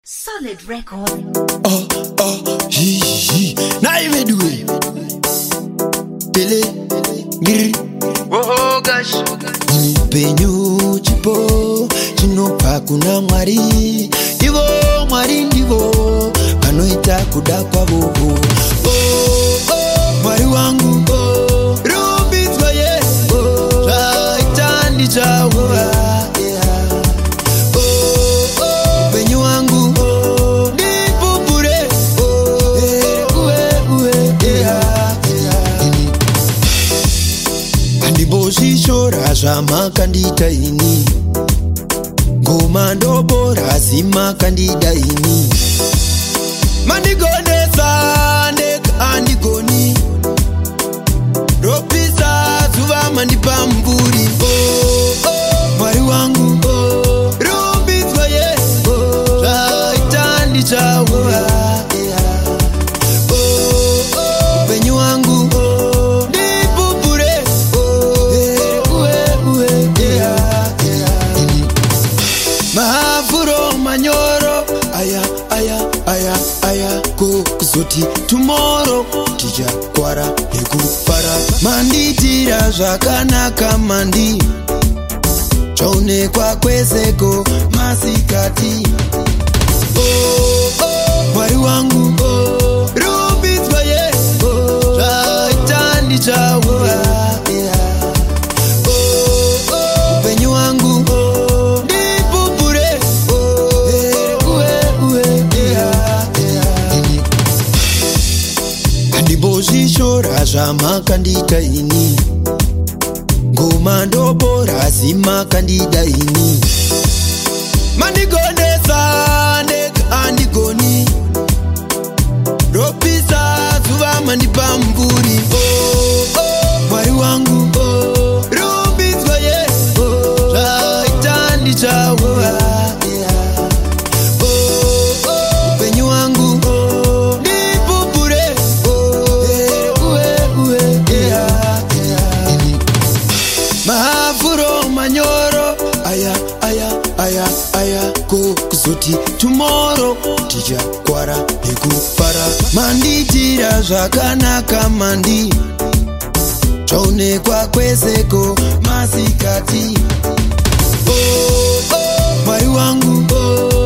Solid record. Na imeduwe Pele Giri Oh gosh Penyu chipo Chinopa kuna mwari Ivo mwari ndivo Panoita kuda kwa bobo Mwari wangu Rumbizwa ye Chaitandi chawa Penyu wangu Nipupure Andibozishora zvamakandita ini Ngoma ndobora zimakandida ini Mandigonesa ndeka andigoni Ropisa zuva mandipa mvuri Mwari wangu Rumbidzwa ye Zvaitandi chawa Upenyu wangu Mahafuro manyoro aya kuzoti tomorrow tija kwara nekufara manditira zvakanaka mandi chaonekwa kwezeko masikati mwari wangu rumbidzwa ye zvaitandi chawa upenyu wangu Andibozishora zvamakandita ini Ngoma ndobora zimakandida ini Mandigonesa ndeka andigoni Ropisa zuva mandipa mvuri Mwari wangu rumbidzwa ye Zvaitandi chawa Upenyu wangu Mahafuro manyoro aya kuzoti tomorrow tija kwara nekufara manditira zvakanaka mandi chaonekwa kwezeko masikati mwari wangu